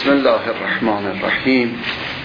بسم الله الرحمن الرحیم.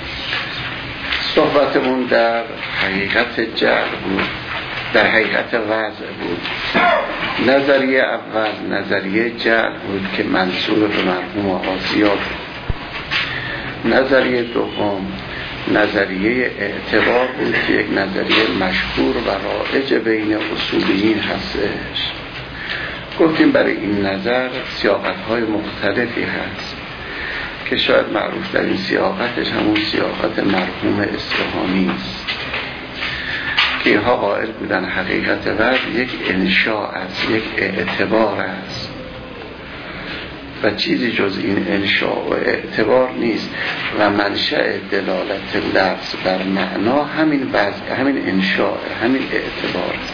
صحبتمون در حقیقت جعل بود، در حقیقت وضع بود. نظریه اول نظریه جعل بود که منسوب به مرحوم آقا زیاد. نظریه دوم نظریه اعتبار بود که یک نظریه مشهور و رایج بین اصولیین هستش. گفتیم برای این نظر سیاقت‌های مختلفی هست که شاید معروف در این سیاقتش همون سیاقت مرحوم اصفهانی است که اینها قائل بودن حقیقت وضع یک انشاء است، یک اعتبار است و چیزی جز این انشاء و اعتبار نیست و منشأ دلالت لفظ بر معنا همین وضع، همین انشاء، همین اعتبار است.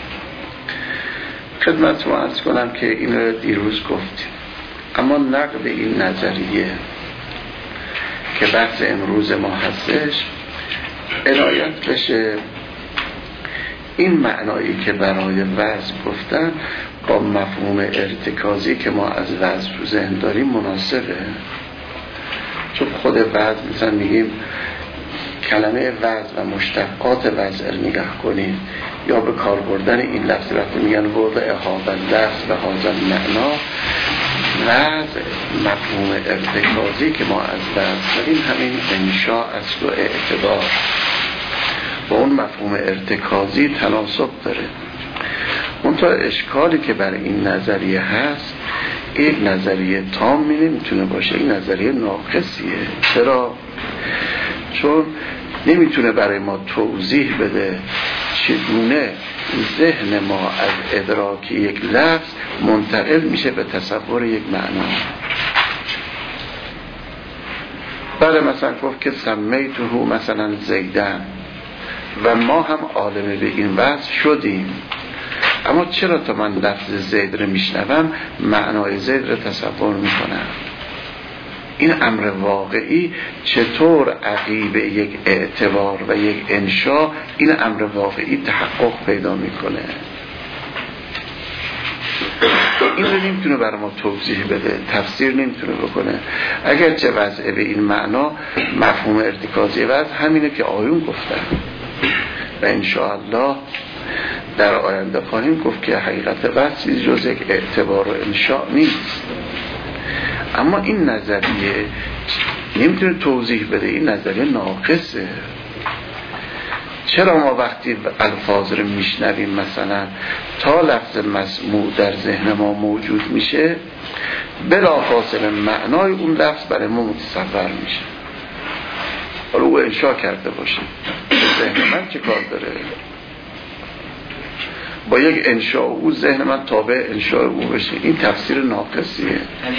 خدمتتون عرض کنم که این رو دیروز گفتیم، اما نقد این نظریه که بحث امروز ما هستش عنایت بشه این معنایی که برای وضع گفتن با مفهوم ارتکازی که ما از وضع تو ذهن داریم مناسبه. چون خود وضع مثلا میگیم کلمه وضع و مشتقات وضع نگاه کنید یا به کار بردن این لفظ وقتی میگن وضع هذا اللفظ و هذا المعنا، وضع مفهوم ارتکازی که ما از وضع داریم همین انشاء است و اعتبار با اون مفهوم ارتکازی تناسب داره. منتها اشکالی که برای این نظریه هست یک نظریه تامی نمیتونه باشه، این نظریه ناقصیه. چرا؟ چون نمیتونه برای ما توضیح بده چگونه ذهن ما از ادراک یک لفظ منتقل میشه به تصور یک معنا. بله مثلا گفت که سمیته مثلا زیدن و ما هم عالم به این وضع شدیم، اما چرا تا من لفظ زید رو میشنوم معنای زید رو تصور میکنم؟ این امر واقعی چطور عقیب یک اعتبار و یک انشاء این امر واقعی تحقق پیدا میکنه؟ این رو نمیتونه برای ما توضیح بده، تفسیر نمیتونه بکنه. اگرچه وضع به این معنا مفهوم ارتکازی وضع همینه که آیون گفتن و انشاءالله در آینده خواهیم گفت که حقیقت وضع چیزی جز یک اعتبار و انشاء نیست. اما این نظریه نمیتونه توضیح بده، این نظریه ناقصه. چرا ما وقتی الفاظ رو میشنویم مثلا تا لفظ مسموع در ذهن ما موجود میشه بلافاصله معنای اون لفظ برای ما متصور میشه، حالا او انشاء کرده باشه، ذهن من چه کار داره؟ با یک انشاء او ذهن من تابع انشاء او بشه. این تفسیر ناقصیه.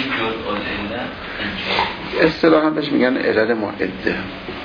اصطلاحاً بهش میگن علل معده.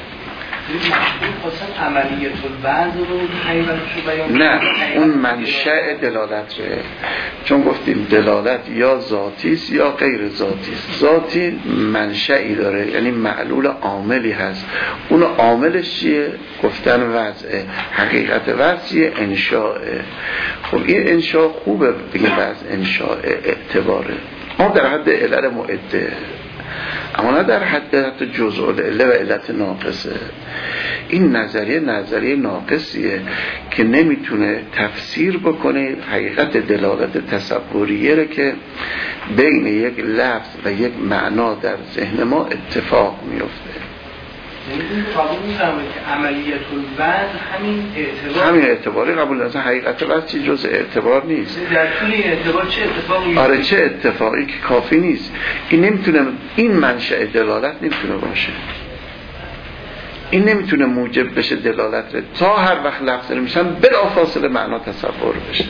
نه، اون منشأ دلالت ره. چون گفتیم دلالت یا ذاتی است یا غیر ذاتی است. ذاتی منشأی داره، یعنی معلول عاملی هست. اون عاملش چیه؟ گفتن وضعه. حقیقت وضعیه انشاءه. خب این انشاء خوبه بگیم وضع انشاء اعتباره، اما در حد علل معده، اما نه در حد جزء العله و علت ناقصه. این نظریه ناقصیه که نمیتونه تفسیر بکنه حقیقت دلالت تصوریه رو که بین یک لفظ و یک معنا در ذهن ما اتفاق میفته. این قبول می‌کنم که عملیت الوضع همین اعتباری قبول نکنه. حقیقت وضع چیز جز اعتبار نیست. در طول این اعتبار چه اتفاقی میفته؟ آره چه اتفاقی که کافی نیست. این نمیتونه، این منشأ دلالت نمیتونه باشه. این نمیتونه موجب بشه دلالت رو تا هر وقت لفظ رو میشن بلافاصله معنا تصور بشه.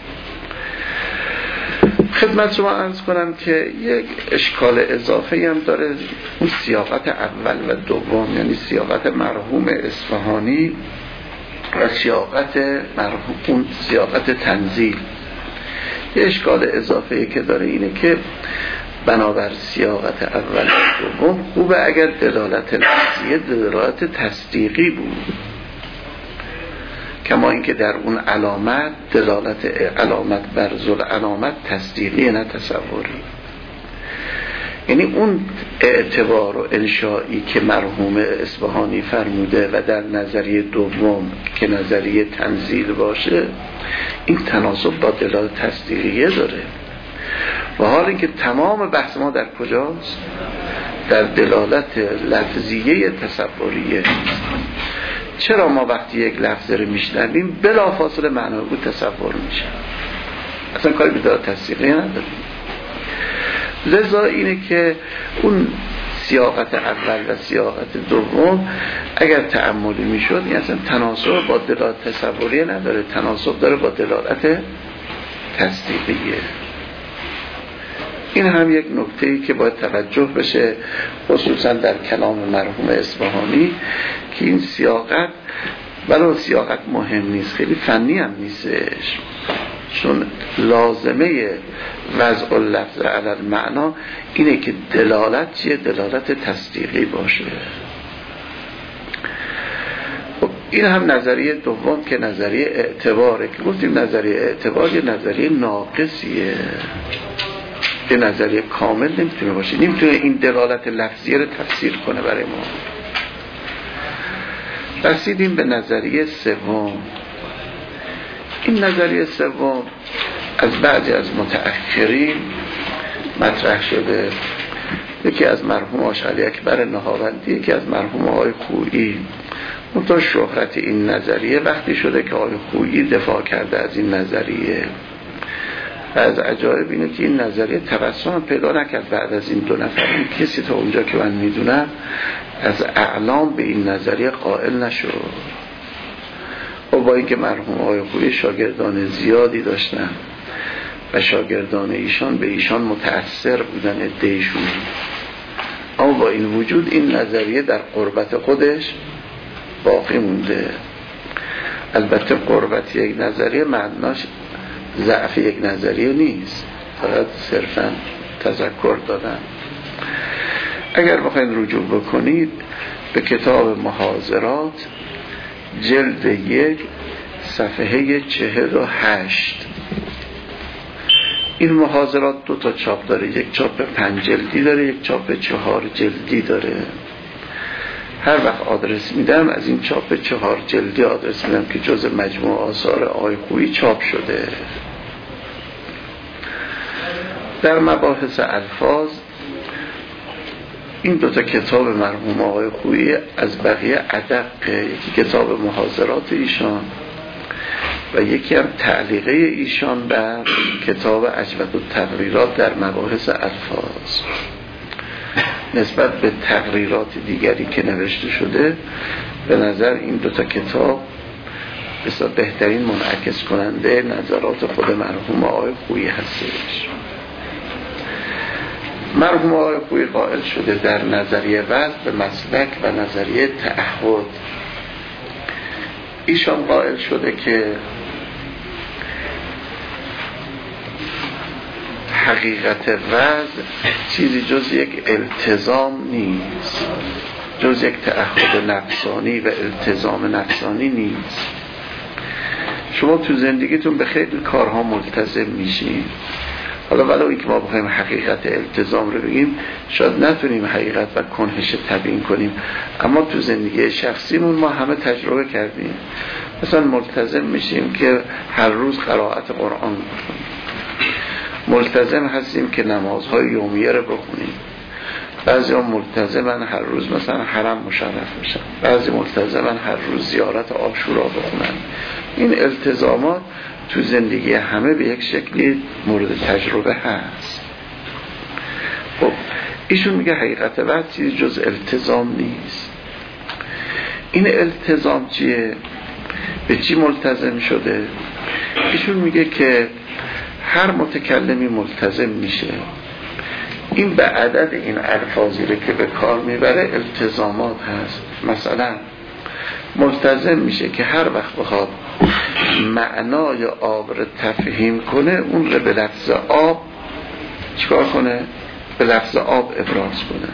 خدمت شما عرض کنم که یک اشکال اضافه هم داره، اون سیاقت اول و دوم، یعنی سیاقت مرحوم اصفهانی و سیاقت تنزیل. یک اشکال اضافه که داره اینه که بنابر سیاقت اول و دوم خوبه اگر دلالت لفظیه دلالت تصدیقی بود، کما اینکه در اون علامت دلالت علامت بر ذل علامت تصدیقی نه تصوری. یعنی اون اعتبار و انشایی که مرحوم اصفهانی فرموده و در نظریه دوم که نظریه تنزیل باشه، این تناسب با دلالت تصدیقیه داره. و حال اینکه تمام بحث ما در کجاست؟ در دلالت لفظیه تصوریه. چرا ما وقتی یک لفظ رو میشنویم بلافاصله معنای او تصور میشه، اصلا کاری به دلالت تصدیقیه نداریم. لذا اینه که اون سیاقت اول و سیاقت دوم اگر تأملی میشد، این اصلا تناسب با دلالت تصوریه نداره، تناسب داره با دلالت تصدیقیه. این هم یک نکته‌ای که باید توجه بشه، خصوصا در کلام مرحوم اصفهانی، که این سیاقت ولو سیاقت مهم نیست، خیلی فنی هم نیستش، چون لازمه وضع اللفظ علی المعنا اینه که دلالت چیه؟ دلالت تصدیقی باشه. خب این هم نظریه دوم که نظریه اعتباره، که گفتیم نظریه اعتبار یه نظریه ناقصیه، یه نظریه کامل نمیتونه باشه، نمیتونه این دلالت لفظیه رو تفسیر کنه برای ما. رسیدیم به نظریه سوم. این نظریه سوم از بعضی از متأخرین مطرح شده، یکی از مرحوم آشعری اکبر نهاوندی، یکی از مرحوم آقای خویی. منتها شهرت این نظریه وقتی شده که آقای خویی دفاع کرده از این نظریه. و از عجایب اینه که این نظریه تبسم پیدا نکرد بعد از این دو نفر. کسی تا اونجا که من میدونم از اعلام به این نظریه قائل نشد. و با اینکه مرحوم آقای خویی شاگردان زیادی داشتن و شاگردان ایشان به ایشان متأثر بودن عده‌شون، اما با این وجود این نظریه در قربت خودش باقی مونده. البته قربت یک نظریه معناش ضعف یک نظریه نیست، فقط صرفا تذکر دادن. اگر بخواید رجوع بکنید به کتاب محاضرات جلد 1 صفحه 48، این محاضرات 2 تا چاپ داره، یک چاپ 5 جلدی داره، یک چاپ 4 جلدی داره. هر وقت آدرس میدم از این چاپ 4 جلدی آدرس میدم که جز مجموع آثار آقای خویی چاپ شده. در مباحث الفاظ این 2 تا کتاب مرحوم آقای خویی از بقیه ادق، یکی کتاب محاضرات ایشان و یکی هم تعلیقه ایشان بر کتاب عجبت التقریرات در مباحث الفاظ. نسبت به تقریرات دیگری که نوشته شده به نظر این 2 تا کتاب بسیار بهترین منعکس کننده نظرات خود مرحوم آقای خویی هستش. مرحوم آقای خویی قائل شده در نظریه وضع به مسلک و نظریه تعهد. ایشان قائل شده که حقیقت وضع چیزی جز یک التزام نیست، جز یک تعهد نفسانی و التزام نفسانی نیست. شما تو زندگیتون به خیلی کارها ملتزم میشین، حالا ولو اینکه ما بخوایم حقیقت التزام رو بگیم شاید نتونیم حقیقت و کنهش تبیین کنیم، اما تو زندگی شخصیمون ما همه تجربه کردیم. مثلا ملتزم میشیم که هر روز قرائت قرآن بکنیم، ملتزم هستیم که نمازهای یومیه رو بخونیم، بعضی ها ملتزمن هر روز مثلا حرم مشرف بشن، بعضی ملتزمن هر روز زیارت عاشورا بخونن. این التزامات تو زندگی همه به یک شکلی مورد تجربه هست. خب ایشون میگه حقیقت وقت چیزی جز التزام نیست. این التزام چیه؟ به چی ملتزم شده؟ ایشون میگه که هر متکلمی ملتزم میشه، این به عدد این الفاظی رو که به کار میبره التزامات هست. مثلا ملتزم میشه که هر وقت بخواد معنای آب رو تفهیم کنه اون رو به لفظ آب چیکار کنه؟ به لفظ آب ابراز کنه.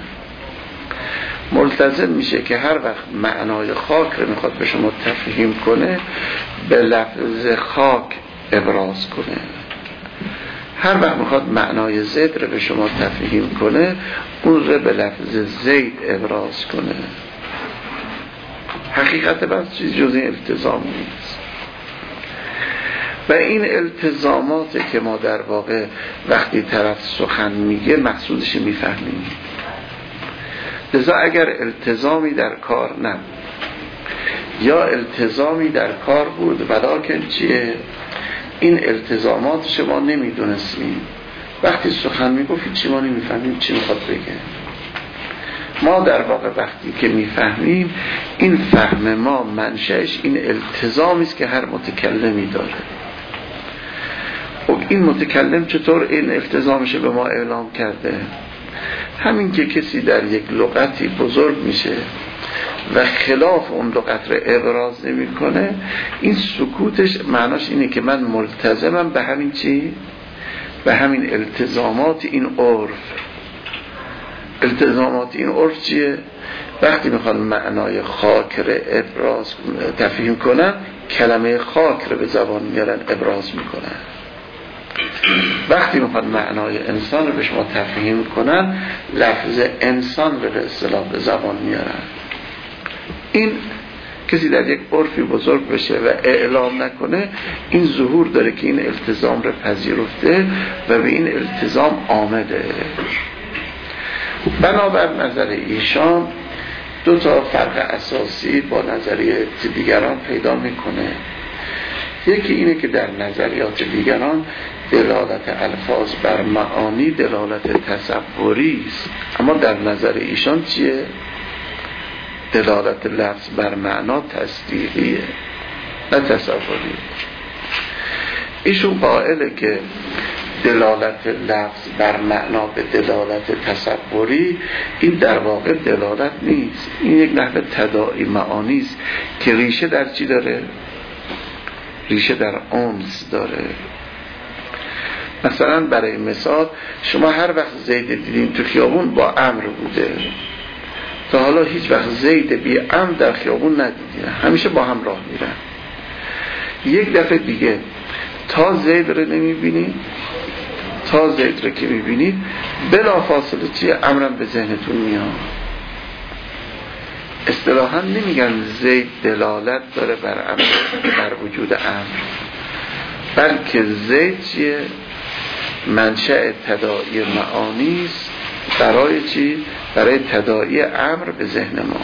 ملتزم میشه که هر وقت معنای خاک رو میخواد به شما تفهیم کنه به لفظ خاک ابراز کنه. هر وقت میخواد معنای زید رو به شما تفهیم کنه اون رو به لفظ زید ابراز کنه. حقیقت بس چیز جز این التزام نیست و این التزامات که ما در واقع وقتی طرف سخن میگه مقصودش میفهمیم. لذا اگر التزامی در کار نبود یا التزامی در کار بود ولکن چیه؟ این التزامات شما نمیدونستیم، وقتی سخن میگفت چی ما نمیفهمیم چی میخواد بگه. ما در واقع وقتی که میفهمیم این فهم ما منشأش این التزامی است که هر متکلمی داره. خب این متکلم چطور این التزامش به ما اعلام کرده؟ همین که کسی در یک لغتی بزرگ میشه و خلاف اون لغت رو ابراز نمی کنه، این سکوتش معناش اینه که من ملتزمم به همین چی؟ به همین التزامات این عرف. التزامات این عرف چیه؟ وقتی میخوان معنای خاک رو ابراز تفهیم کنن کلمه خاک رو به زبان میارن ابراز میکنن. وقتی میخوان معنای انسان رو به شما تفهیم کنن لفظ انسان رو به اصطلاح به زبان میارن. این کسی در یک عرفی بزرگ بشه و اعلام نکنه این ظهور داره که این التزام رو پذیرفته و به این التزام آمده. بنابر نظر ایشان دو تا فرق اساسی با نظریه دیگران پیدا میکنه. یکی اینه که در نظریات دیگران دلالت الفاظ بر معانی دلالت تصوری است، اما در نظر ایشان چیه؟ دلالت لفظ بر معنا تصدیقیه نه تصوری. ایشون قائله که دلالت لفظ بر معنا به دلالت تصوری این در واقع دلالت نیست، این یک نحو تداعی معانی است که ریشه در چی داره؟ ریشه در انس داره. مثلا برای مثال شما هر وقت زید دیدین تو خیابون با امر بوده، تا حالا هیچ وقت زید بی امر در خیابون ندیدین، همیشه با هم راه میرن. یک دفعه دیگه تا زید رو نمیبینید، تا زید رو که میبینید بلا فاصله چیه؟ امرم به ذهنتون میاد. اصطلاحاً نمیگن زید دلالت داره بر امر، بر وجود امر، بلکه زید چیه؟ منشأ تداعی معانی است برای چی؟ برای تداعی امر به ذهن ما.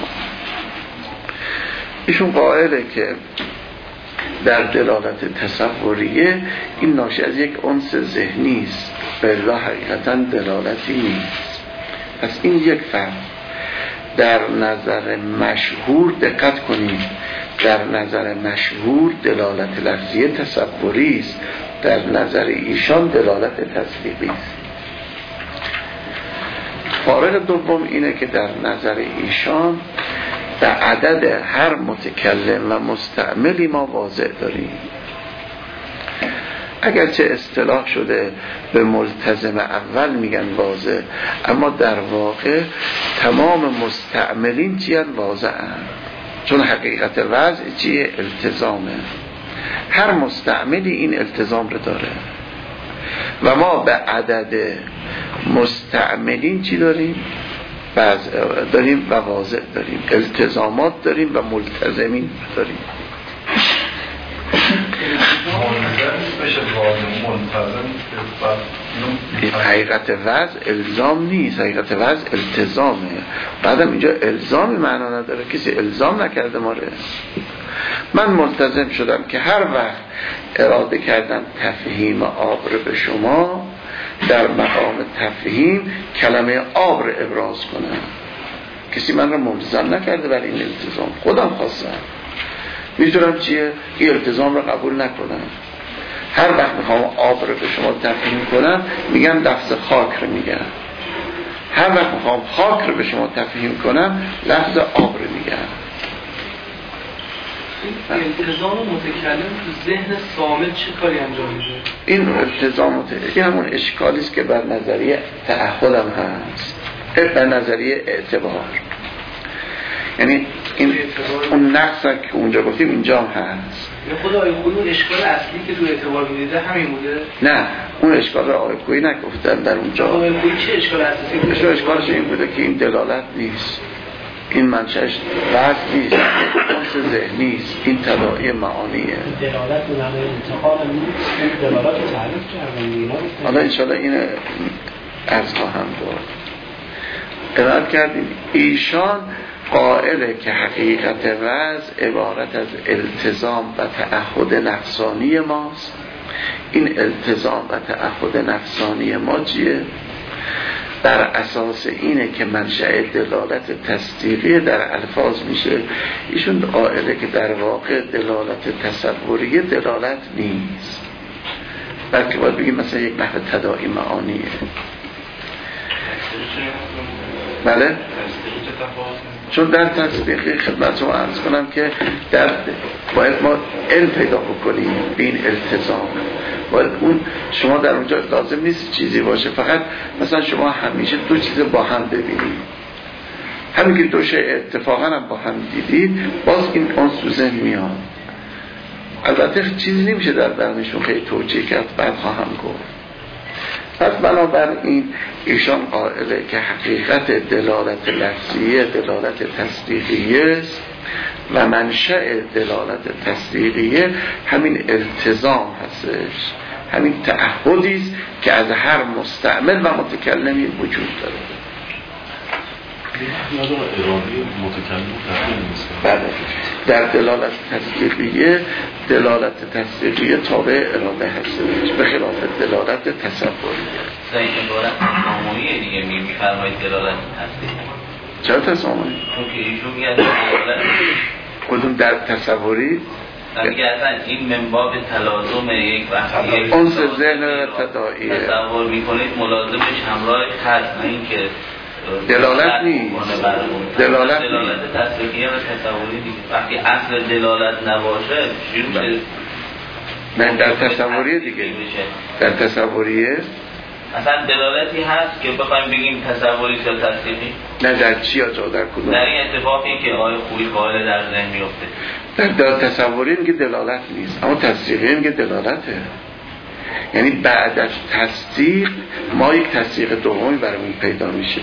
ایشون قائله که در دلالت تصوریه این ناشی از یک انس ذهنی است، بلا حقیقتا دلالتی نیست. پس این یک فرق. در نظر مشهور دقت کنید، در نظر مشهور دلالت لفظی تصوری است، در نظر ایشان دلالت تصدیقی است. فارق دوم اینه که در نظر ایشان به عدد هر متکلم و مستعملی ما واضع داریم. اگرچه اصطلاح شده به ملتزم اول میگن واضع، اما در واقع تمام مستعملین چیان واضعن، چون حقیقت وضع چیه؟ التزامه. هر مستعملی این التزام رو داره و ما به عدد مستعملین چی داریم؟ داریم و واضع داریم، التزامات داریم و ملتزمین داریم. حقیقت وضع الزام نیست، حقیقت وضع التزامه. بعدم اینجا الزام معنا نداره، کسی الزام نکرده ما رو. من ملتزم شدم که هر وقت اراده کردم تفهیم آب رو به شما، در مقام تفهیم کلمه آب رو ابراز کنم. کسی من رو ملزم نکرده برای این التزام، خودم خواستم. میتونم چیه؟ این التزام رو قبول نکنم. هر وقت میخوام آب رو به شما تفهیم کنم میگم لفظ خاک رو میگم. هر وقت میخوام خاک رو به شما تفهیم کنم لفظ آب رو میگم. این التزام متکلم تو ذهن صامت چه کاری انجام میده؟ این التزام این همون اشکالی است که بر نظریه تعهد هم هست، بر نظریه اعتبار. یعنی این اون نقص که اونجا گفتیم اینجا هم هست. خود آیه خویی اون اشکال اصلی که تو اعتبار میدیده همین بوده؟ نه اون اشکال آیه خویی نگفتن در اونجا. آیه خویی چه اشکال اساسی بوده؟ اشکالش این بوده که این دلالت نیست، این منشأش وضع نیست، اونس ذهنی است، این تداعی معانیه. دلالت به معنای انتقال نیست، این دلالت رو تعریف کردن اینا. حالا انشاءالله این عرض خواهم داد. ارائه کردیم ایشان قائله که حقیقت وضع عبارت از التزام و تعهد نفسانی ماست. این التزام و تعهد نفسانی ما چیه؟ بر اساس اینه که منشأ دلالت تصدیقی در الفاظ میشه. ایشون قائله که در واقع دلالت تصوری دلالت نیست، بلکه باید بگیم مثلا یک نحو تداعی معانیه. بله؟ چون در تصدیقی خدمت شما عرض کنم که باید ما علم پیدا بکنیم به این التزام. باید اون شما در اونجا لازم نیست چیزی باشه، فقط مثلا شما همیشه دو چیز با هم ببینید، همین که دو شیء اتفاقا هم با هم دیدید باز این اون تو ذهن میاد. البته چیزی نمیشه در درمشون خیلی توجیه کرد، بعد خواهم گفت. پس بنابراین ایشان قائله که حقیقت دلالت لفظیه دلالت تصدیقیه است و منشأ دلالت تصدیقیه همین التزام هستش، همین تعهدی است که از هر مستعمل و متکلمی وجود داره. بله. در دلالت تصدیقیه تابع اراده هستش به خلاف دلالت تصوریه. این عبارت تسامحی دیگه میفرمایید دلالت تصدیقی. چرا تسامحی؟ چون که ایشون میگه دلالت کدوم در تصوری؟ میگه اصلا این منباب تلازم یک وقتی اون ذهن تداعیه تصور میکنید ملازمش همراهش هست، نه اینکه دلالت نیست. دلالت تصدیقیه و تصوری دیگه. وقتی اصل دلالت نباشه شروع نه در تصوریه دیگه. در تصوریه اصلا دلالتی هست که بخوایم بگیم تصوری یا تصدیقی؟ نه در چی یا در کدوم؟ در این اتفاقی که آیه خویی قائل در ذهن میفته. در تصوری میگه دلالت نیست، اما تصدیقی میگه دلالته. یعنی بعد از تصدیق ما یک تصدیق دومی برامون پیدا میشه.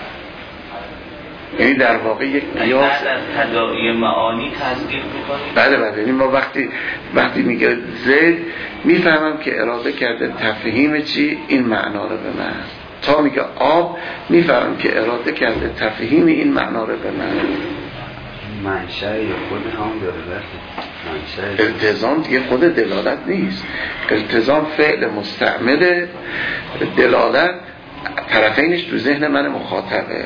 یعنی در واقع یک قیاس بعد از تداعی معانی تصدیق میکنیم. بله یعنی ما وقتی میگه زید میفهمم که اراده کرده تفهیم چی این معنا رو به من، تا میگه آب میفهمم که اراده کرده تفهیم این معنا رو به من. منشأ خود هم دلالت. التزام دیگه خود دلالت نیست. التزام فعل مستعمل، دلالت طرفینش تو ذهن من مخاطبه.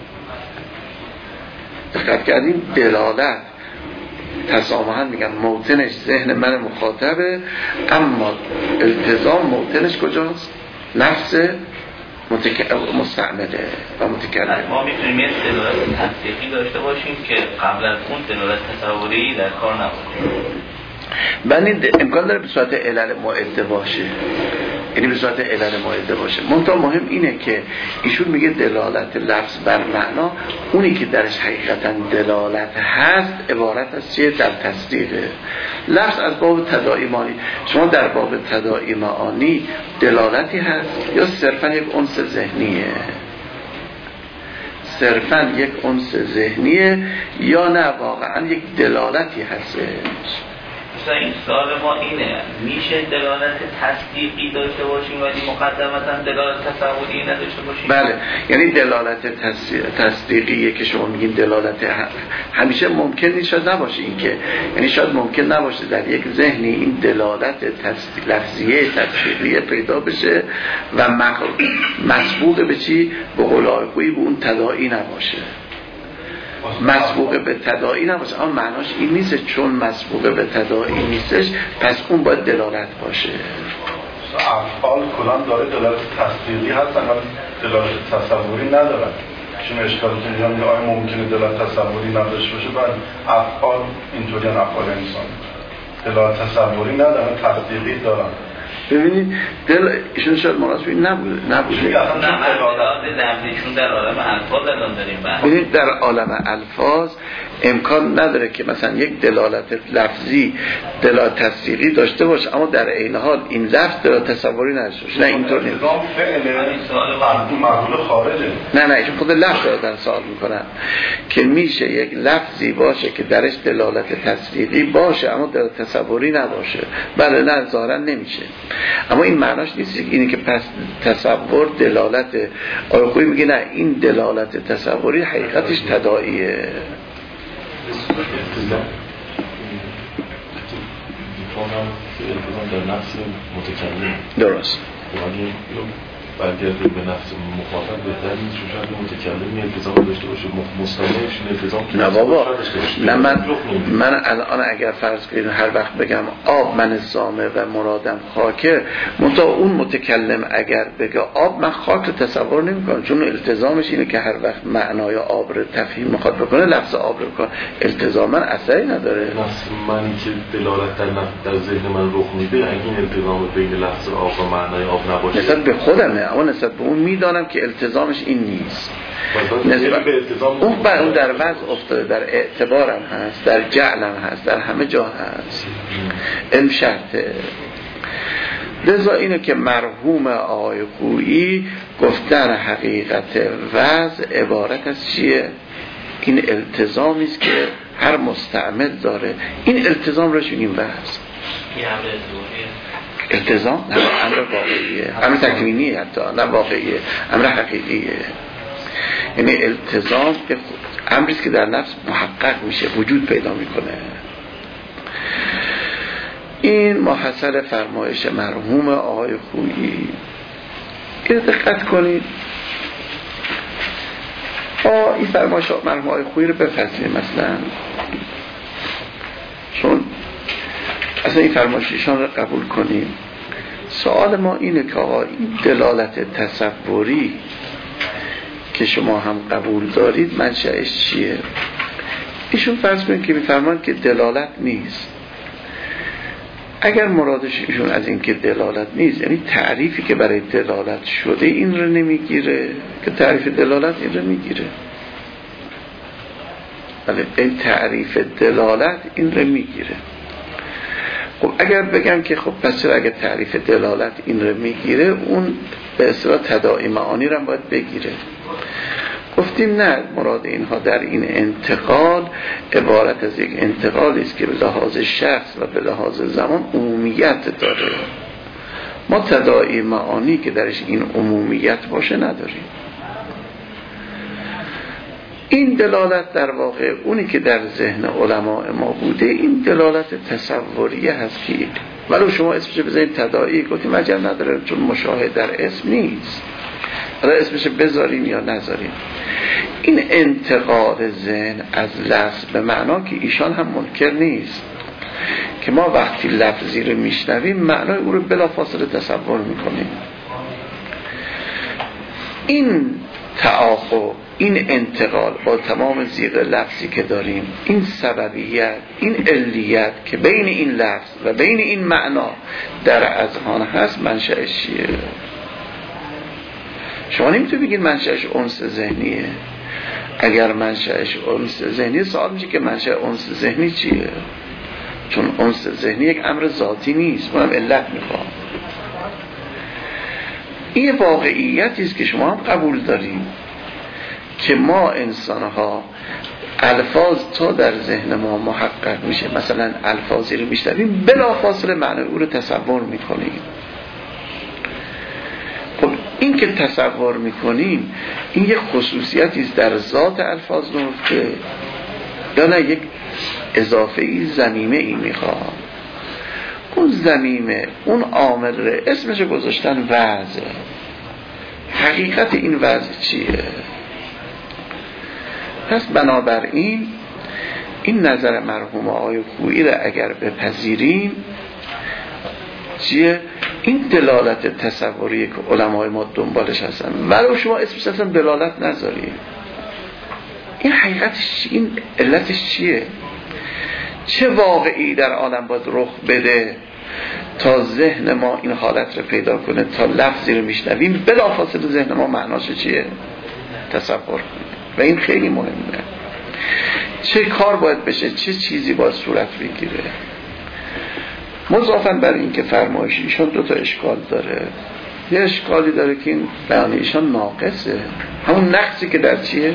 دقت کردیم دلالت تسامحاً میگن موطنش ذهن من مخاطبه، اما التزام موطنش کجاست؟ نفس مستعمله و متکلم. ما میتونیم یه دلالت تصدیقی داشته باشیم که قبل از اون دلالت تصوری در کار نباشه. بنید امکان داره به صورت علل معده باشه، یعنی به صورت علل معده باشه. منتها مهم اینه که ایشون میگه دلالت لفظ بر معنا، اونی که درش حقیقتا دلالت هست عبارت از چیه؟ در تصدیقه. لفظ از باب تداعی معانی، شما در باب تداعی معانی دلالتی هست یا صرفا یک انس ذهنیه؟ صرفا یک انس ذهنیه یا نه واقعا یک دلالتی هستش؟ مثلا این سوال ما اینه، میشه دلالت تصدیقی داشته باشیم ولی مقدمتا دلالت تصوری نداشته باشیم؟ بله، یعنی دلالت تصدیقیه که شما میگین دلالت همیشه ممکن نیست، شاید نباشه این که، یعنی شاید ممکن نباشه در یک ذهنی این دلالت لفظیه تصدیقیه پیدا بشه و مسبوق به چی؟ به قول آیه خویی به اون تداعی نباشه. مسبوق به تداعی نباشه، اما معناش این نیست چون مسبوق به تداعی نیستش پس اون باید دلالت باشه. افعال کلان داره دلالت تصدیقی هستن ولی دلالت تصوری ندارن. چون اشکالتون اینجا میگه آیا ممکنه دلالت تصوری نداشته باشه؟ بعد افعال اینطوری ان افعال انسان دلالت تصوری ندارن، تصدیقی دارن. ببینید ایشون شاید مناسب این نبوده. دلالت لفظی، چون در عالم الفاظ الان داریم بحث. ببینید در عالم الفاظ امکان نداره که مثلا یک دلالت لفظی دلالت تصدیقی داشته باشه اما در عین حال این لفظ دلالت تصوری نداشته باشه. نه اینطور نیست. معقول خارجه. نه ایشون خود لفظ دارن سوال میکنن که میشه یک لفظی باشه که درش دلالت تصدیقی باشه اما دلالت تصوری نباشه. بله نه ظاهرا نمیشه. اما این معناش نیست اینه که پس تصور دلالت آقای خویی میگه نه این دلالت تصوری حقیقتش تداعیه. در نفس متکلم درست برگرده به نفس مخاطب بهتر نیست چون شاید متکلم التزام داشته باشه مستمعش التزام نه بابا نه من الان اگر فرض کنید هر وقت بگم آب من زامه و مرادم خاکه منتها اون متکلم اگر بگه آب من خاک رو تصور نمی کنم چون التزامش اینه که هر وقت معنای آب رو تفهیم میخواد بکنه لفظ آب رو بکنه التزاما اثری نداره. نفس منی که دلالت در ذهن من رخ میده اگه این التزام بین لفظ آب و معنای آب نباشه نسبت به خودمه اما نسبت به اون میدانم که التزامش این نیست. نسبت به التزام اون در وضع افتاده در اعتبارم هست در جعلم هست در همه جا هست علم شرطه. لذا اینه که مرحوم آقای خویی گفتن حقیقت وضع عبارت از چیه؟ این التزامی است که هر مستعمل داره. این التزام رو شونیم وضع التزام نه امر واقعیه امر تکوینیه حتی نه واقعیه امر حقیقیه. یعنی التزام امریست که در نفس محقق میشه وجود پیدا میکنه. این محصل فرمایش مرحوم آقای خویی. این دقت کنید این فرمایش مرحوم آقای خویی رو بپذیریم مثلا چون اصلا این فرمایششان رو قبول کنیم. سوال ما اینه که آقا این دلالت تصوری که شما هم قبول دارید منشأش چیه؟ ایشون فرض کنید که میفرمان که دلالت نیست. اگر مرادش ایشون از این که دلالت نیست یعنی تعریفی که برای دلالت شده این رو نمیگیره که تعریف دلالت این رو میگیره. ولی این تعریف دلالت این رو میگیره. خب اگر بگم که خب پس چرا اگر تعریف دلالت این رو میگیره اون به اصطلاح تداعی معانی رو هم باید بگیره. گفتیم نه مراد اینها در این انتقال عبارت از یک انتقالی است که به لحاظ شخص و به لحاظ زمان عمومیت داره. ما تداعی معانی که درش این عمومیت باشه نداریم. این دلالت در واقع اونی که در ذهن علماء ما بوده این دلالت تصوریه هست که ولو شما اسمش بذارید تداعی گفتیم عجب نداره چون مشاهد در اسم نیست حالا اسمش بذاریم یا نذاریم. این انتقال ذهن از لفظ به معنا که ایشان هم منکر نیست که ما وقتی لفظی رو میشنویم معنای او رو بلافاصله تصور میکنیم. این تعاقب این انتقال با تمام زیغ لفظی که داریم این سببیت این علیت که بین این لفظ و بین این معنا در اذهان هست منشأش چیه؟ شما نمیتونید بگید منشأش انس ذهنیه. اگر منشأش انس ذهنی سوال میشه که منشأ انس ذهنی چیه؟ چون انس ذهنی یک امر ذاتی نیست منم علت میخوام. این واقعیتی است که شما هم قبول دارید که ما انسان‌ها الفاظ تا در ذهن ما محقق میشه مثلا الفاظی رو میشنویم بلافاصله معنی او رو تصور میکنیم. خب این که تصور میکنیم این یک خصوصیتی است در ذات الفاظ نفته یا نه یک اضافه ای ضمیمه ای میخواد. اون ضمیمه اون عامل رو اسمش گذاشتن وضع. حقیقت این وضع چیه؟ پس بنابراین این نظر مرحوم آقای خویی را اگر بپذیریم چیه؟ این دلالت تصوری که علمای ما دنبالش هستن ولو شما اسمش اصلا دلالت نذارید این حقیقتش این علتش چیه؟ چه واقعی در عالم باید رخ بده تا ذهن ما این حالت رو پیدا کنه، تا لفظی رو میشنویم بلافاصله ذهن ما معناش چیه تصور کنه. و این خیلی مهمه. چه کار باید بشه، چه چیزی باید صورت بگیره. مضافاً بر این که فرمایش ایشان دو تا اشکال داره. یه اشکالی داره که این بیان ایشان ناقصه، همون نقصی که در چیه؟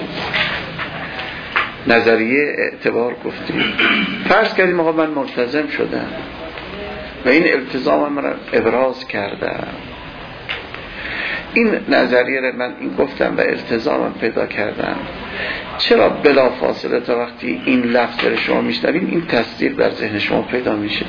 نظریه اعتبار گفتیم. فرض کردیم آقا من ملتزم شدم و این التزامم را ابراز کردم، این نظریه را من این گفتم و التزامم پیدا کردم، چرا بلا فاصله تا وقتی این لفظ رو شما میشنوید این تصدیق در ذهن شما پیدا میشه؟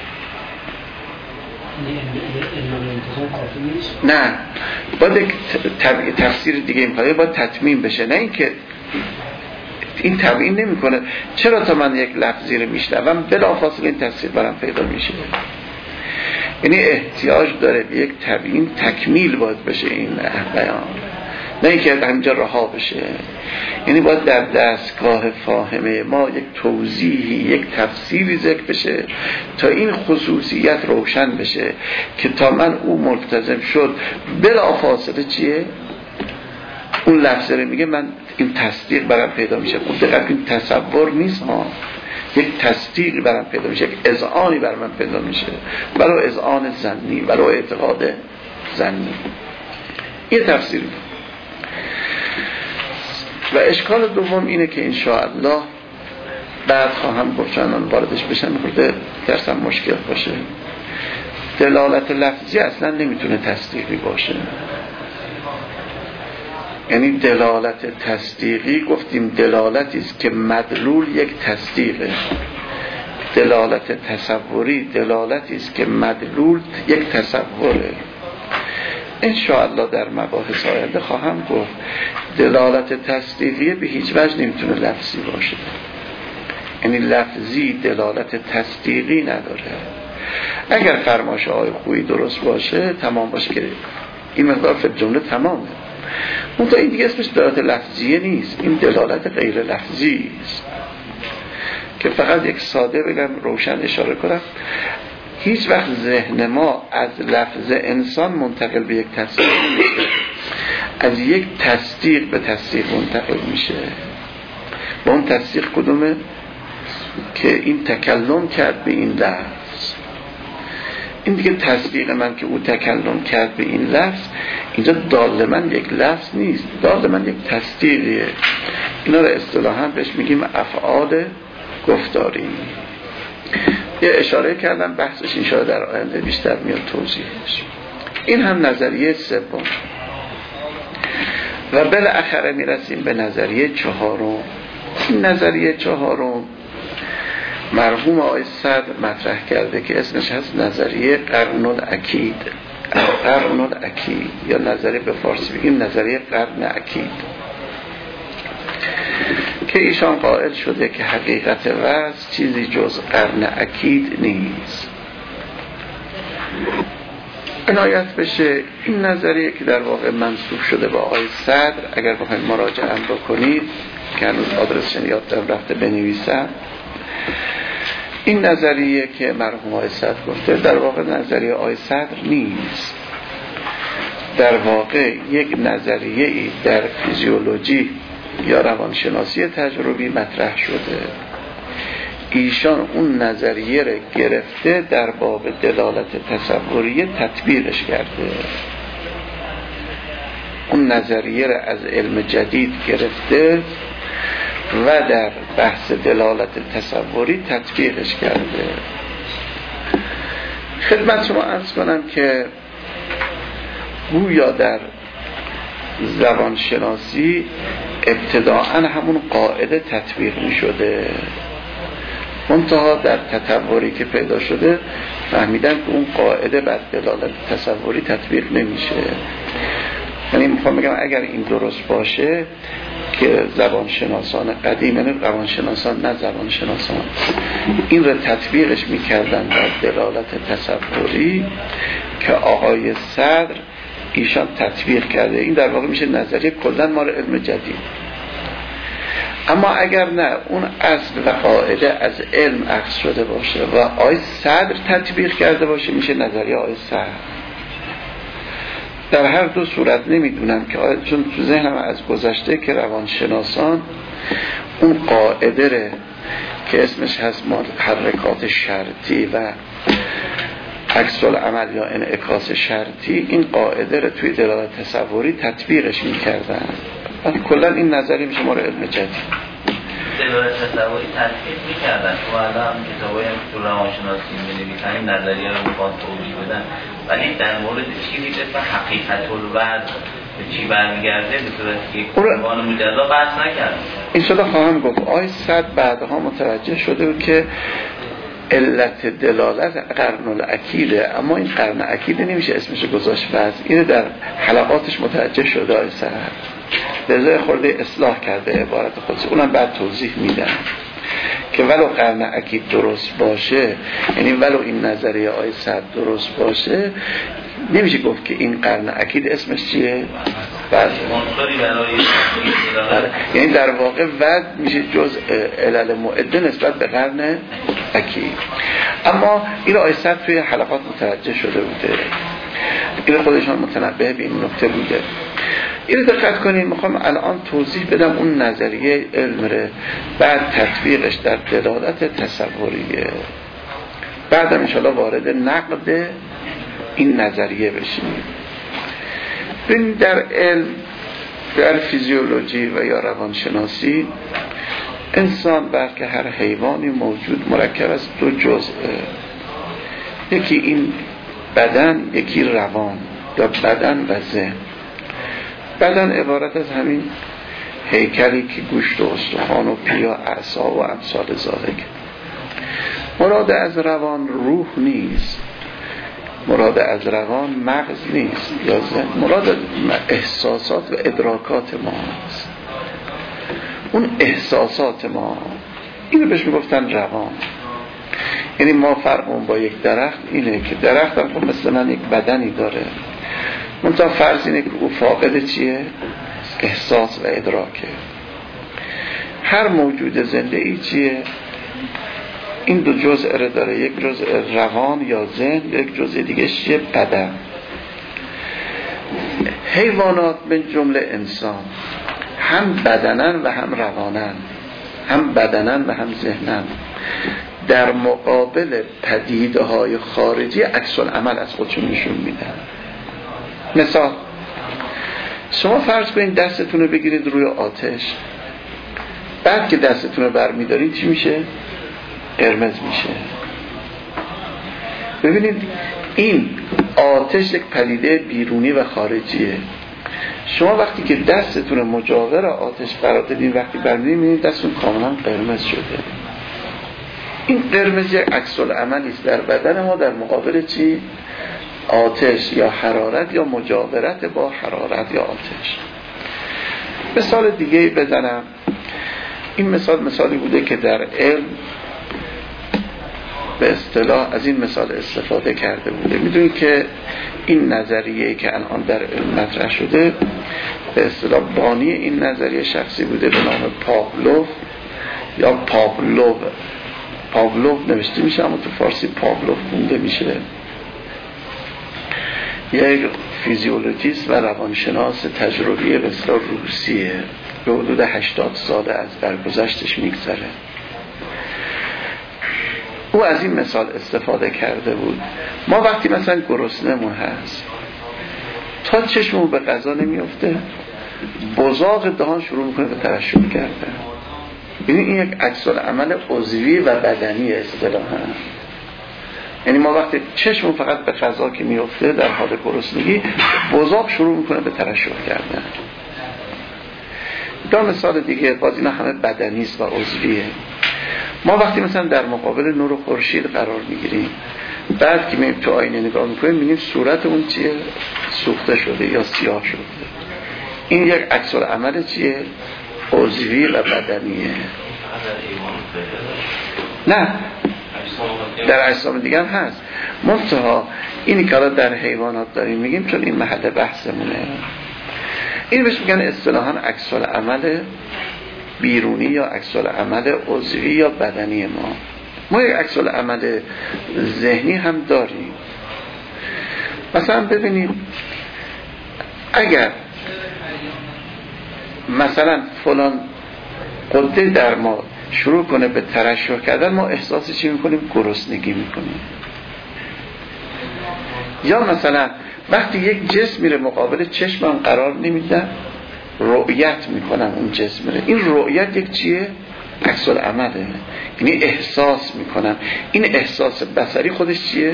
نه، باید تفسیر دیگه این پایه باید تطمیم بشه، نه اینکه این تبیین نمی کنه. چرا تا من یک لفظی رو میشنوم بلافاصله این تصدیق برام پیدا میشه؟ یعنی احتیاج داره به یک تبیین، تکمیل باید بشه این بیان، نه اینکه همینجا رها بشه. یعنی باید در دستگاه فاهمه ما یک توضیحی، یک تفسیری ذکر بشه تا این خصوصیت روشن بشه که تا من او ملتزم شد بلافاصله چیه؟ اون لفظ رو میگه من این تصدیق برام پیدا میشه. خب دقیقا این تصور نیست ها، یک تصدیق برام پیدا میشه، یک اذعانی برام من پیدا میشه، برای اذعان ظنی، برای اعتقاد ظنی. این تفسیر. و اشکال دوم اینه که انشاءالله بعد خواهم گفت چون واردش بشن خورده درسم مشکل باشه. دلالت لفظی اصلا نمیتونه تصدیقی باشه. یعنی دلالت تصدیقی گفتیم دلالتی است که مدلول یک تصدیقه. دلالت تصوری دلالتی است که مدلول یک تصوره. انشاءالله در مباحث آینده خواهم گفت دلالت تصدیقی به هیچ وجه نمیتونه لفظی باشه. یعنی لفظی دلالت تصدیقی نداره. اگر فرمایش آقای خویی درست باشه تمام باشه که این مقدار فی جمله تمامه. اون تا این دیگه اسمش دلالت لفظیه نیست، این دلالت غیر لفظی است که فقط یک ساده بگم روشن اشاره کنم. هیچ وقت ذهن ما از لفظ انسان منتقل به یک تصدیق میشه، از یک تصدیق به تصدیق منتقل میشه. با اون تصدیق کدومه؟ که این تکلم کرد به این لفظ. این دیگه تصدیق من که او تکلم کرد به این لفظ، اینجا دال من یک لفظ نیست، دال من یک تصدیقیه. اینا رو اصطلاحاً بهش میگیم افعال گفتاری. یه اشاره کردم بحثش انشاءالله در آینده بیشتر میاد توضیحش. این هم نظریه سوم. و بالاخره میرسیم به نظریه چهارم. این نظریه چهارم مرحوم آقای صدر مطرح کرده که اسمش هست نظریه قرن الاکید. قرن الاکید یا نظریه به فارسی بگیم نظریه قرن اکید، که ایشان قائل شده که حقیقت وضع چیزی جز قرن اکید نیست. عنایت بشه این نظریه که در واقع منسوب شده با آقای صدر، اگر بخواید مراجعه بکنید که هنوز آدرسشن یادم رفته بنویسم، این نظریه که مرحوم آقای صدر گفته در واقع نظریه آقای صدر نیست. در واقع یک نظریه‌ای در فیزیولوژی یا روانشناسی تجربی مطرح شده. ایشان اون نظریه رو گرفته در باب دلالت تصوری تطبیقش کرده. اون نظریه رو از علم جدید گرفته و در بحث دلالت تصوری تطبیقش کرده. خدمت شما عرض کنم که گویا در زبانشناسی ابتداءً همون قاعده تطبیق می شده، منتها در تطوری که پیدا شده فهمیدن که اون قاعده بر دلالت تصوری تطبیق نمیشه. یعنی میخوام بگم اگر این درست باشه که زبانشناسان قدیم، یعنی روانشناسان نه زبانشناسان، این رو تطبیقش میکردن بر دلالت تصوری که آقای صدر ایشان تطبیق کرده، این در واقع میشه نظریه کلن مال علم جدید. اما اگر نه اون اصل و قاعده از علم اخذ شده باشه و آقای صدر تطبیق کرده باشه، میشه نظریه آقای صدر. در هر دو صورت نمیدونم که چون تو ذهنم از گذشته که روانشناسان اون قاعده که اسمش هست حرکات شرطی و عکس العمل یا انعکاس شرطی، این قاعده رو توی دلالت تصوری تطبیقش میکردن. کلا این نظری میشه ما رو علم جدید دلالت تصوری تطبیق میکردن. تو الان کتابایی هم تو روانشناسی می‌نویسن این نظریه رو میخوان توضیح بدن، ولی در مورد چیزی که اسم حقیقت الوضع به چی برمیگرده به صورت یک عنوان مجزا بحث نکردن. انشاءالله خواهم گفت. آقای صد بعدها متوجه شده بود که علت دلالت قرن الاکیده، اما این قرن اکیده نمیشه اسمش گذاشت وضع. اینو در حلقاتش متوجه شده آقای صد، لذا خورده اصلاح کرده عبارت خودش. اونم بعد توضیح میدم که ولو قرن اکید درست باشه، یعنی ولو این نظریه آقای صد درست باشه، نمیشه گفت که این قرن اکید اسمش چیه؟ وضع. یعنی در واقع وضع میشه جزء علل معده نسبت به قرن اکید. اما این آقای صد توی حلقات متوجه شده بوده، این خودشان متنبه به این نکته بوده. اینو دقت کنین. میخوام الان توضیح بدم اون نظریه علم ره، بعد تطبیقش در دلالت تصوریه، بعدم انشاءالله وارد نقد این نظریه بشیم. ببین در علم، در فیزیولوژی و یا روانشناسی، انسان بلکه هر حیوانی موجود مرکب از دو جزء، یکی این بدن، یکی روان یا بدن و ذهن. بدن عبارت از همین هیکلی که گوشت و استخوان و پیا، اعصاب و امثال ذالک. مراد از روان روح نیست، مراد از روان مغز نیست یا ذهن، مراد احساسات و ادراکات ما است. اون احساسات ما، اینو بهش میگفتن روان. یعنی ما فرقمون با یک درخت اینه که درخت هم مثل من یک بدنی داره، منتها فرض اینه که او فاقد چیه؟ احساس و ادراکه. هر موجود زنده ای چیه؟ این دو جزء رو داره، یک جزء روان یا ذهن، یک جزء دیگه چیه؟ بدن. حیوانات من جمله انسان هم بدنن و هم روانن، هم بدنن و هم ذهنن. در مقابل پدیده‌های خارجی عکس العمل از خودشون نشون میدن. مثال، شما فرض کنید دستتون رو بگیرید روی آتش، بعد که دستتون رو برمیدارید چی میشه؟ قرمز میشه. ببینید این آتش یک پدیده بیرونی و خارجیه. شما وقتی که دستتون رو مجاور آتش قرار دادین، وقتی برمیدارید دستتون کاملا قرمز شده. این قرمز یک عکس العملی است در بدن ما در مقابل چی؟ آتش یا حرارت یا مجاورت با حرارت یا آتش. مثال دیگه بزنم. این مثالی بوده که در علم به اصطلاح از این مثال استفاده کرده بوده. میدونید که این نظریه که الان در علم مطرح شده، به اصطلاح بانی این نظریه شخصی بوده به نام پاولوف یا پاولوف نوشته میشه اما تو فارسی پاولوف خونده میشه. یک فیزیولوژیست و روانشناس تجربی به اصطلاح روسیه، به حدود 80 ساله از درگذشتش میگذره. او از این مثال استفاده کرده بود. ما وقتی مثلا گرسنمون هست، تا چشممون به غذا نمیفته، بزاق دهان شروع میکنه به ترشح کردن. یعنی این یک عکس العمل عضوی و بدنی اصطلاحاً. یعنی ما وقتی چشممون فقط به غذا که میفته در حال گرسنگی، بزاق شروع میکنه به ترشح کردن. دو مثال دیگه، باز اینا همه بدنی است و عضویه. ما وقتی مثلا در مقابل نور خورشید قرار میگیریم، بعد که میریم تو آینه نگاه میکنیم میبینیم صورت اون چیه؟ سوخته شده یا سیاه شده. این یک عکس العمل چیه؟ عضوی و بدنیه. نه، در اجسام دیگه هم هست، منتها اینی که در حیوانات داریم میگیم چون این محل بحثمونه. این بهش میگن اصطلاحاً عکس العمل بیرونی یا عکس‌العمل عضوی یا بدنی ما یک عکس‌العمل ذهنی هم داریم. مثلا ببینیم اگر مثلا فلان قده در ما شروع کنه به ترشح کردن، ما احساس چی میکنیم؟ گرسنگی میکنیم. یا مثلا وقتی یک جسم میره مقابل چشمم قرار نمیدن، رؤیت میکنم اون جسم میره. این رؤیت یک چیه؟ عکس‌العمله، یعنی احساس میکنم. این احساس بصری خودش چیه؟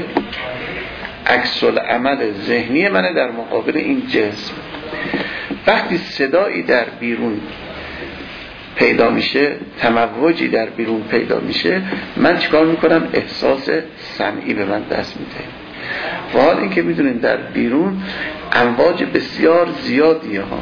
عکس‌العمل ذهنی منه در مقابل این جسم. وقتی صدایی در بیرون پیدا میشه، تموجی در بیرون پیدا میشه، من چیکار میکنم؟ احساس سمعی به من دست میده. و حال این که میدونین در بیرون امواج بسیار زیادی ها،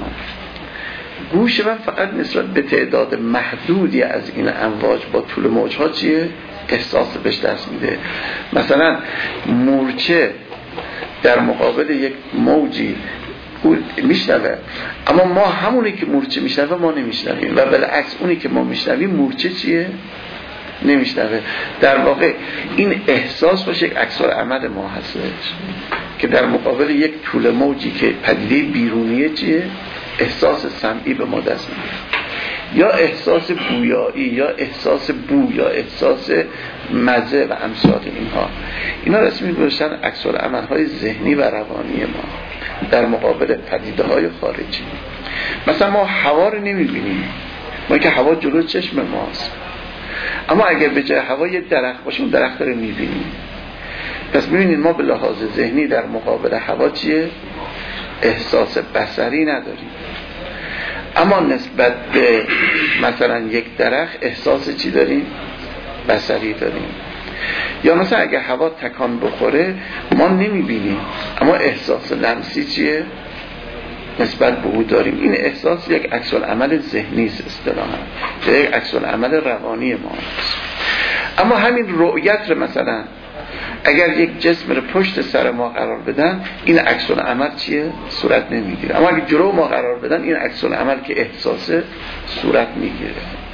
گوش من فقط نسبت به تعداد محدودی از این امواج با طول موجها چیه؟ احساس بهش دست میده. مثلا مورچه در مقابل یک موجی میشنوه، اما ما همونی که مورچه میشنوه ما نمیشنویم، و بالعکس اونی که ما میشنویم مورچه چیه؟ نمیشنوه. در واقع این احساس باشه یک عکس‌العمل ما هستش که در مقابل یک طول موجی که پدیده بیرونیه چیه؟ احساس سمعی به ما دست میده، یا احساس بویایی، یا احساس بو، یا احساس مزه و امثال اینها. اینا رسمی گذاشتن عکس‌العمل‌های ذهنی و روانی ما در مقابل پدیده های خارجی. مثلا ما هوا رو نمیبینیم، ما که هوا جلو چشم ماست، اما اگر به جای هوا یه درخت باشه اون درخت رو میبینیم. پس میبینید ما به لحاظ ذهنی در مقابل هوا چیه؟ احساس بصری نداریم، اما نسبت به مثلا یک درخت احساس چی داریم؟ بصری داریم. یا مثلا اگه هوا تکان بخوره ما نمیبینیم، اما احساس لمسی چیه؟ نسبت به او داریم. این احساس یک عکس‌العمل ذهنی است اصطلاحاً، یک عکس‌العمل روانی ما است. اما همین رؤیت رو مثلا اگر یک جسم رو پشت سر ما قرار بدن، این عکس‌العمل چیه؟ صورت نمیگیره. اما اگر جلو ما قرار بدن، این عکس‌العمل که احساسه صورت میگیره.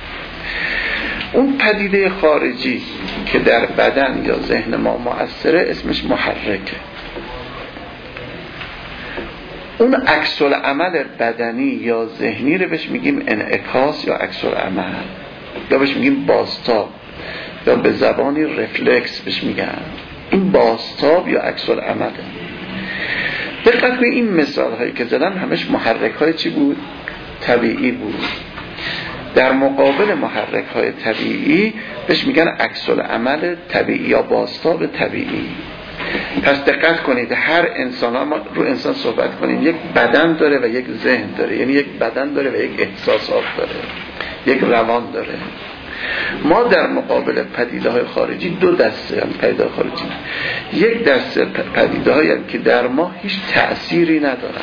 اون پدیده خارجی که در بدن یا ذهن ما مؤثره اسمش محرکه. اون عکس‌العمل بدنی یا ذهنی رو بهش میگیم انعکاس یا عکس‌العمل، یا بهش میگیم بازتاب، یا به زبانی رفلکس بهش میگن. این بازتاب یا عکس‌العمله. دقت کنید این مثال هایی که زدم همش محرک های چی بود؟ طبیعی بود. در مقابل محرک های طبیعی بهش میگن عکس‌العمل طبیعی یا بازتاب طبیعی. پس دقت کنید هر انسان ها، ما رو انسان صحبت کنیم، یک بدن داره و یک ذهن داره، یعنی یک بدن داره و یک احساسات داره، یک روان داره. ما در مقابل پدیده های خارجی دو دسته هم پدیده خارجی، یک دسته پدیده هایی که در ما هیچ تأثیری ندارن.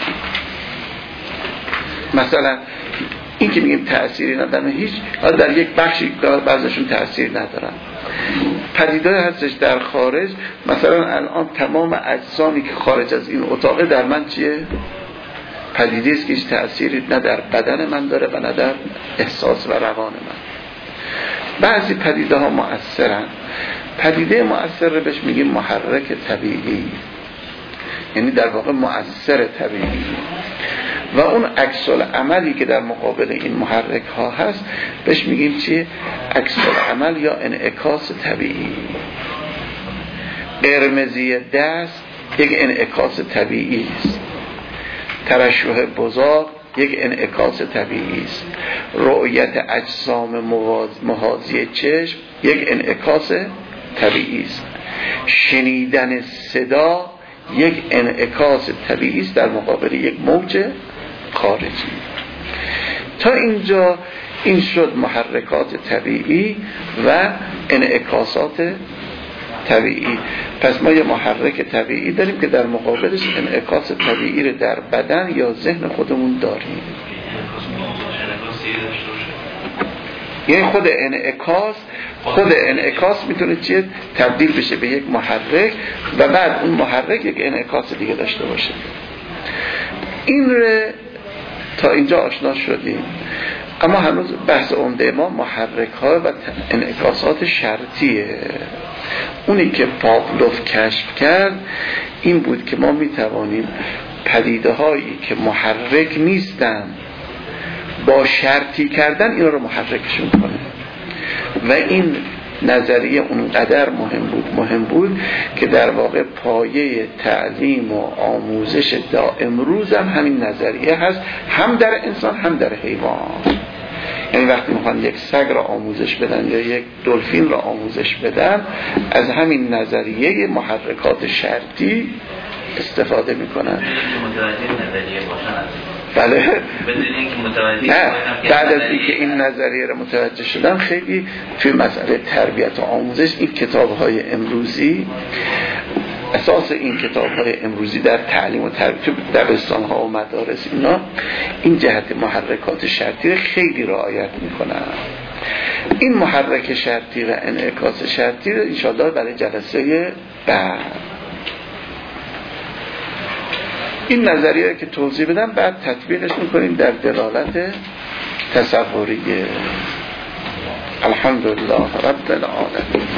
مثلا این که میگیم تأثیری ندارن، هیچ در یک بخشی بعضشون تأثیر ندارن. پدیده هستش در خارج، مثلا الان تمام اجسامی که خارج از این اتاقه در من چیه؟ پدیده است که هیچ تأثیری نه در بدن من داره و نه در احساس و روان من. بعضی پدیده ها مؤثرن. پدیده مؤثر رو بهش میگیم محرک طبیعی، یعنی در واقع مؤثر طبیعی. و اون عکس‌العملی که در مقابل این محرک ها هست بهش میگیم چیه؟ عکس‌العمل یا انعکاس طبیعی. قرمزی دست یک انعکاس طبیعی است، ترشح بزاق یک انعکاس طبیعی است، رؤیت اجسام موازی چشم یک انعکاس طبیعی است، شنیدن صدا یک انعکاس طبیعی است در مقابل یک موج خارجی. تا اینجا این شد محرکات طبیعی و انعکاسات طبیعی. پس ما یه محرک طبیعی داریم که در مقابلش انعکاس طبیعی رو در بدن یا ذهن خودمون داریم. یعنی خود انعکاس میتونه چیه؟ تبدیل بشه به یک محرک و بعد اون محرک یک انعکاس دیگه داشته باشه. این رو تا اینجا آشنا شدیم. اما هنوز بحث عمده ما محرک ها و انعکاسات شرطیه. اونی که پاولوف کشف کرد این بود که ما میتوانیم پدیده هایی که محرک نیستن با شرطی کردن این رو محرکشون کنیم و این نظریه اونقدر مهم بود که در واقع پایه تعلیم و آموزش امروز هم همین نظریه هست، هم در انسان هم در حیوان. یعنی وقتی میخوان یک سگ را آموزش بدن یا یک دلفین را آموزش بدن از همین نظریه محرکات شرطی استفاده میکنن. نظریه باشن بله. نه بعد از اینکه این نظریه را متوجه شدن خیلی توی مسئله تربیت و آموزش این کتاب‌های امروزی، اساس این کتاب‌های امروزی در تعلیم و تربیت در دبستان‌ها و مدارس اینا این جهت محرکات شرطی را خیلی رعایت میکنن. این محرک شرطی و انعکاس شرطی را انشاءالله برای جلسه بعد این نظریه که توضیح بدم بعد تطبیقش میکنیم در دلالت تصوریه. الحمدلله رب العالمین.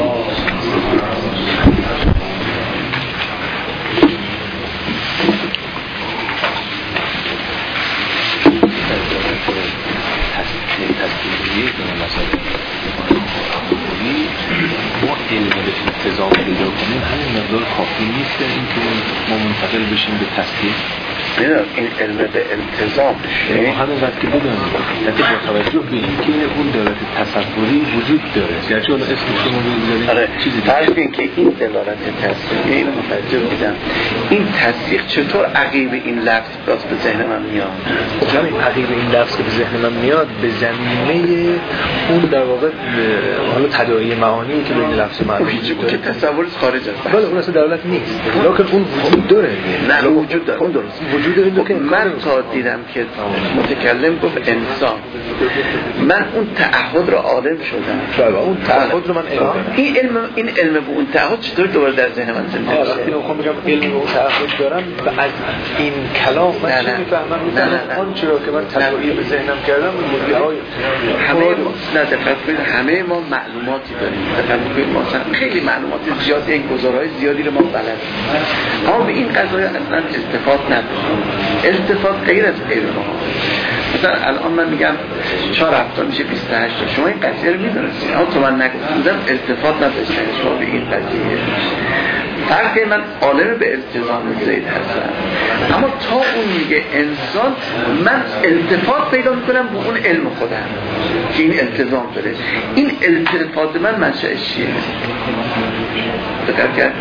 ما علم به التزام پیدا کنیم همین مقدار کافی نیست این که ما منتقل بشیم به تصدیق. این علم به التزام همین وقت که بدانیم که با توجه به اینکه اون دلالت تصوری وجود داره گرچه اون اسمش رو بگذاریم چیزی فرض کن که این دلالت تصدیقی اینو متوجه بودم این تصدیق چطور عقیب این لفظ باز به ذهن من میاد؟ همین عقیب این لفظ که به ذهن من میاد به زمینه اون در واقع حالا تداعی معانی که به این لفظ معنی بود که تصور خارج از بحث. بله اون اصلا دلالت نیست لکن اون وجود داره. نه وجود داره. اون درست وجود این که من تا دیدم که متکلم گفت انسان من اون تعهد رو عالم شدم. بله اون تعهد رو من این علم به اون تعهد چطور دوباره در ذهن من زنده میشه؟ وقتی میخوام بگم علم به اون تعهد دارم و از این کلام من چی میفهمم آن چرا که من تداعی به ذهنم کردم مدعای همه ما دقت کنید همه ما معلوماتی داریم. دقت کنید ما خیلی معلومات زیادی این گزارهای زیادی رو ما بلدیم اما به این قضایا اصلا التفات نداریم. التفات غیر از علم ما. مثلا الان من میگم 4 هفته میشه 28 شما این قضیه رو میدونستید اما تو من نگفتم التفات نداشتین شما به این قضیه. فرق من عالم به التزام زید هستم اما تا اون میگه انسان من التفات پیدا میکنم به اون علم خودم که این التزام داره. این التفات من منشأش چیه؟ دقت کردید؟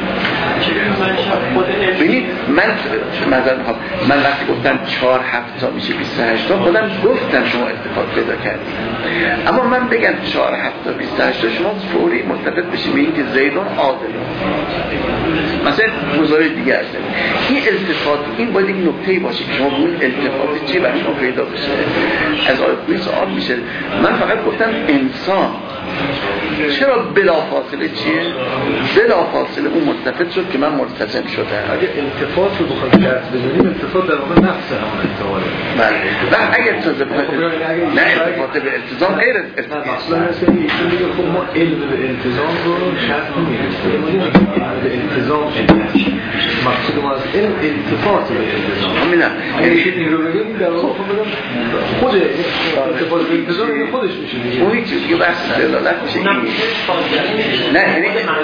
ببینید من وقتی گفتم 4 هفته میشه 28 خودم گفتم شما التفات پیدا کردید اما من بگم 4 هفته 28 شما فوری ملتفت بشید به این که زیدون عادلون مثلا گزاره دیگه هست. این التفات این باید یک نکته‌ای باشه که شما اون التفات چی برای شما پیدا بشه. از آیه کوی سوال میشه من فقط گفتم انسان چرا بلافاصله چیه؟ بلافاصله اون ملتفت شد که من ملتزم شدم. اگه التفات رو بخوایم درس بدونیم التفات در واقع نفس همون انتقاله. بله و اگر تازه نه التفات به التزام غیر از اصلا مثلا ایشون میگه خب ما علم به التزام رو شرط نمی‌کنیم. به التزام مقصود ما از علم التفات به التزام. همینه. یعنی که این رو بگیم در واقع خود التفات به التزام خودش میشه دیگه. اون چیزی که بحث دلالت میشه. نه یعنی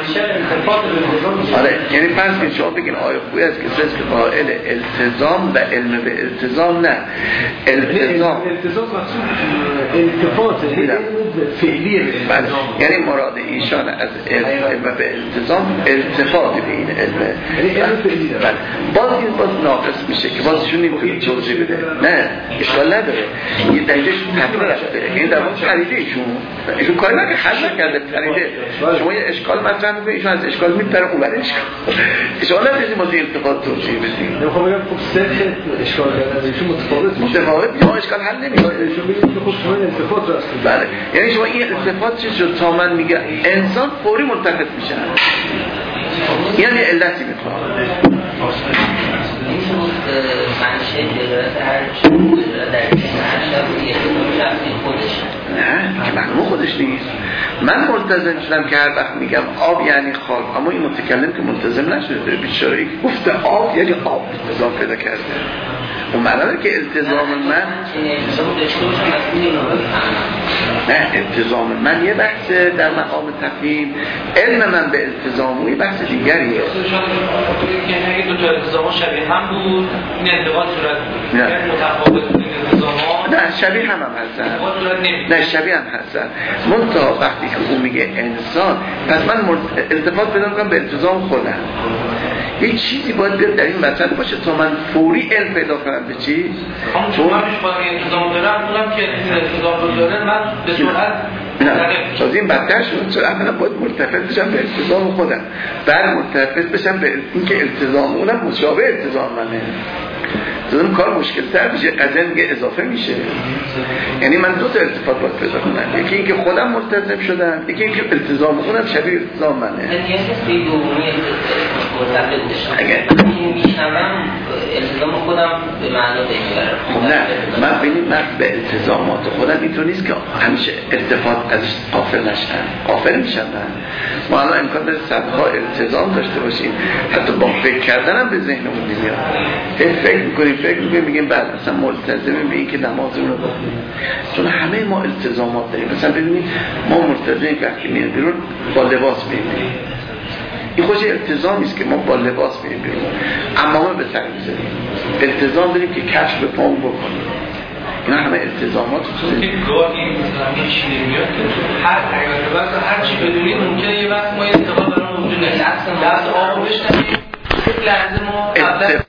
آره یعنی فرض کنید شما بگین آیه خوبی از کسی است که قائل التزام و علم به التزام نه التزام مقصود التفات فعلی التزام یعنی مراد ایشان از علم به التزام التفات به این علم یعنی علم فعلی داره. باز این باز ناقص میشه که بازشون نمیتونه توضیح بده. نه اشکال نداره یه دلیلش تفسیر رفته این در واقع خریده ایشون کاری نه که حل نکرده خریده شما یه اشکال مطرح میکنید ایشون از اشکال میپره اون برای اشکال نداریم واسه التفات توضیح بدیم. نمیخوام بگم خب سه اشکال کردن ایشون متفاوت یا اشکال حل نمیشه ایشون میگه که خب شما التفات راست. بله یعنی شما این التفات چیز شد تا من میگه انسان فوری ملتفت میشه یعنی علتی میخواد منشه دلالت هر دلالت در هر شخصی شخصی خودش. نه که معلومه خودش نیست. من ملتزم شدم که هر وقت میگم آب یعنی خاک، اما این متکلم که ملتزم نشده، بیچاره که گفته آب یعنی آب التزام پیدا کرده. اون معنی که التزام من نه، التزام من یه بحث در مقام تفهیم، علم من به التزام یه بحث دیگریه. که اگه دو تا التزام شبیه هم بود این انتقاد صورت بود، یعنی متفاوت بود این التزامات. نه شبیه هم هستن، نه شبیه هم هستن. منتها وقتی که اون میگه انسان، پس من التفات پیدا میکنم به التزام خودم. یه چیزی باید بیاد در این مسئله باشه تا من فوری علم پیدا کنم به چی؟ چون من پیش باید التزام دارم، اونم که التزام رو داره من به سرعت نه شاید این بدتر شد، چون اولا باید مرتفع بشم به التزام خودم، بعد مرتفع بشم به اینکه التزام اونم مشابه التزام منه. اون کار مشکل تر میشه، قضیه دیگه اضافه میشه. یعنی من دو تا التفات باید پیدا کنم، یکی اینکه خودم ملتزم شدم، یکی اینکه التزام اونم شبیه التزام منه. یعنی دومی مرتبط بشم اگه میشنم التزام خودم به معنا بگیرم. خب نه، من ببینید من به التزامات خودم اینطور نیست که همیشه التفات ازش غافل نشم، غافل میشم. ما الان امکان داره صدها التزام داشته باشیم، حتی با فکر کردنم به ذهنمون نمیاد. فکر میکنیم میگیم بعد مثلا ملتزمیم به این که نمازمون رو بخونیم، چون همه ما التزامات داریم. مثلا ببینید ما ملتزمیم که وقتی میاد بیرون با لباس میریم، این خوش التزامی است که ما با لباس میریم بیرون، عمامه به سر میذاریم، التزام داریم که کفش به پامون بکنیم. اینا همه التزامات که گاهی مثلا هیچ نمیاد که هر حیوان هر چی بدونید ممکنه یه وقت ما انتقاد برام وجود نداره. دست آب بشنویم یک لحظه ما